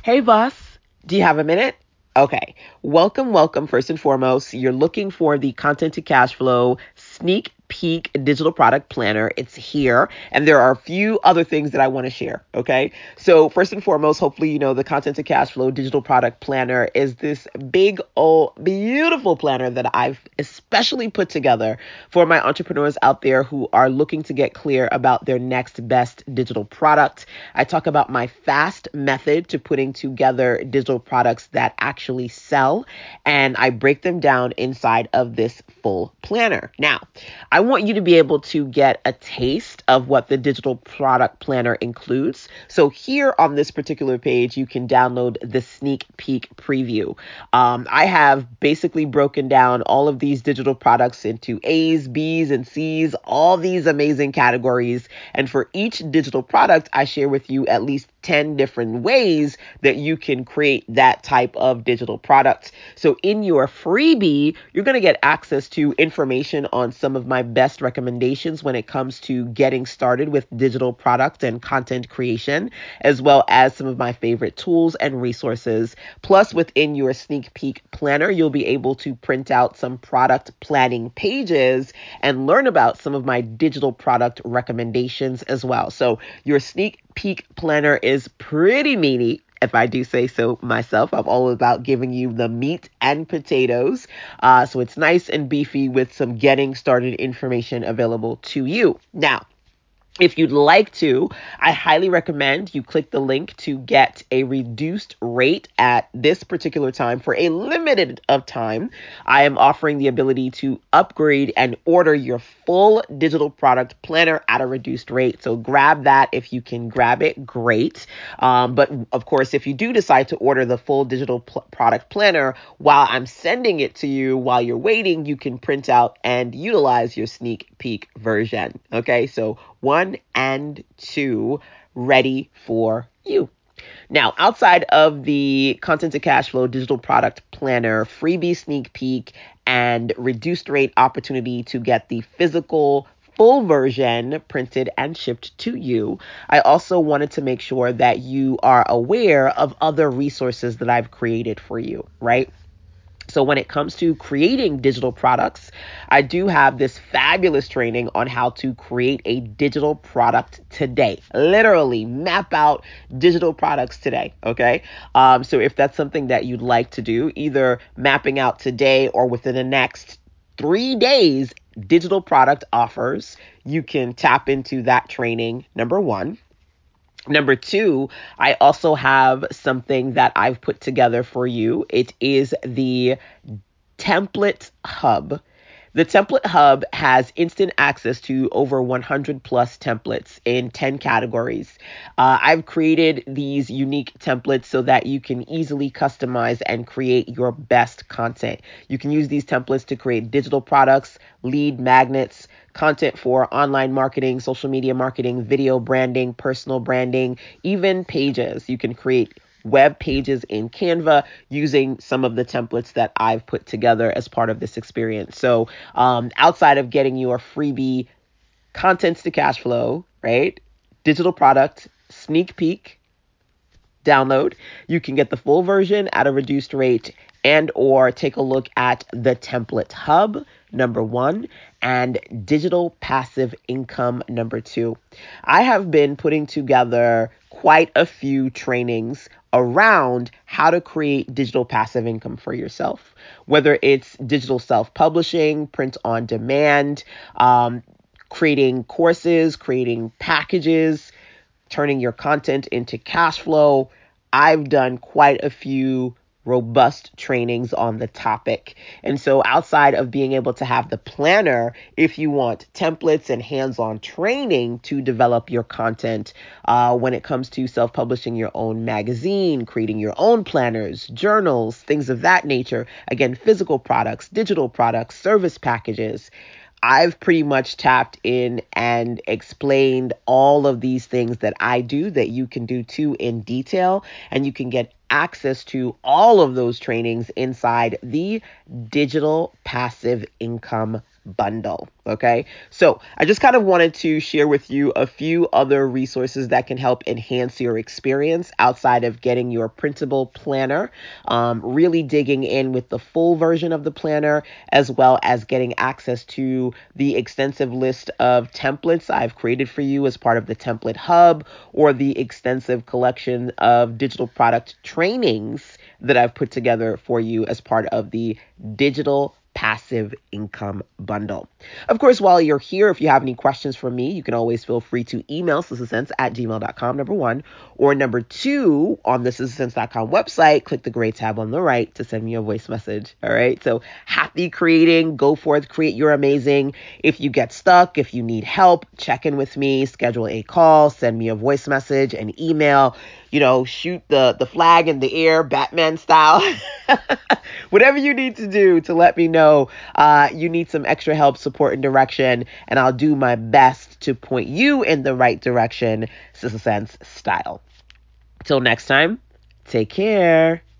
Hey, boss, do you have a minute? Okay. Welcome. First and foremost, you're looking for the Content to Cash Flow Sneak Peek Digital Product Planner. It's here, and there are a few other things that I want to share. Okay. So, first and foremost, hopefully, you know the Content to Cash Flow Digital Product Planner is this big, old, beautiful planner that I've especially put together for my entrepreneurs out there who are looking to get clear about their next best digital product. I talk about my fast method to putting together digital products that actually sell, and I break them down inside of this full planner. Now, I want you to be able to get a taste of what the digital product planner includes. So here on this particular page, you can download the sneak peek preview. I have basically broken down all of these digital products into A's, B's, and C's, all these amazing categories. And for each digital product, I share with you at least 10 different ways that you can create that type of digital product. So in your freebie, you're going to get access to information on some of my best recommendations when it comes to getting started with digital product and content creation, as well as some of my favorite tools and resources. Plus, within your sneak peek planner, you'll be able to print out some product planning pages and learn about some of my digital product recommendations as well. So your sneak peek planner is pretty meaty, if I do say so myself. I'm all about giving you the meat and potatoes. So it's nice and beefy with some getting started information available to you. Now, if you'd like to, I highly recommend you click the link to get a reduced rate at this particular time. For a limited of time, I am offering the ability to upgrade and order your full digital product planner at a reduced rate. So grab that if you can grab it, great. But of course, if you do decide to order the full digital product planner, while I'm sending it to you, while you're waiting, you can print out and utilize your sneak peek version. Okay, so 1 and 2 ready for you. Now, outside of the Content to Cash Flow Digital Product Planner, freebie sneak peek, and reduced rate opportunity to get the physical full version printed and shipped to you, I also wanted to make sure that you are aware of other resources that I've created for you, right? So when it comes to creating digital products, I do have this fabulous training on how to create a digital product today. Literally map out digital products today. Okay. So if that's something that you'd like to do, either mapping out today or within the next 3 days, digital product offers, you can tap into that training, number one. Number two, I also have something that I've put together for you. It is the Template Hub. The Template Hub has instant access to over 100 plus templates in 10 categories. I've created these unique templates so that you can easily customize and create your best content. You can use these templates to create digital products, lead magnets, content for online marketing, social media marketing, video branding, personal branding, even pages. You can create web pages in Canva using some of the templates that I've put together as part of this experience. So outside of getting your freebie Contents to Cash Flow, right? Digital product, sneak peek, download, you can get the full version at a reduced rate and or take a look at the Template Hub, number one, and digital passive income, number two. I have been putting together quite a few trainings around how to create digital passive income for yourself, whether it's digital self-publishing, print on demand, creating courses, creating packages, turning your content into cash flow. I've done quite a few robust trainings on the topic. And so outside of being able to have the planner, if you want templates and hands-on training to develop your content, when it comes to self-publishing your own magazine, creating your own planners, journals, things of that nature, again, physical products, digital products, service packages, I've pretty much tapped in and explained all of these things that I do that you can do too in detail, and you can get access to all of those trainings inside the Digital Passive Income bundle. Okay. So I just kind of wanted to share with you a few other resources that can help enhance your experience outside of getting your printable planner, really digging in with the full version of the planner, as well as getting access to the extensive list of templates I've created for you as part of the Template Hub, or the extensive collection of digital product trainings that I've put together for you as part of the Digital Passive Income Bundle. Of course, while you're here, if you have any questions for me, you can always feel free to email sissasense@gmail.com, number one, or number two, on the sissasense.com website, click the gray tab on the right to send me a voice message. All right. So happy creating, go forth, create your amazing. If you get stuck, if you need help, check in with me, schedule a call, send me a voice message, an email, shoot the flag in the air, Batman style. Whatever you need to do to let me know you need some extra help, support, and direction, and I'll do my best to point you in the right direction, Sissa Sense style. Till next time, take care.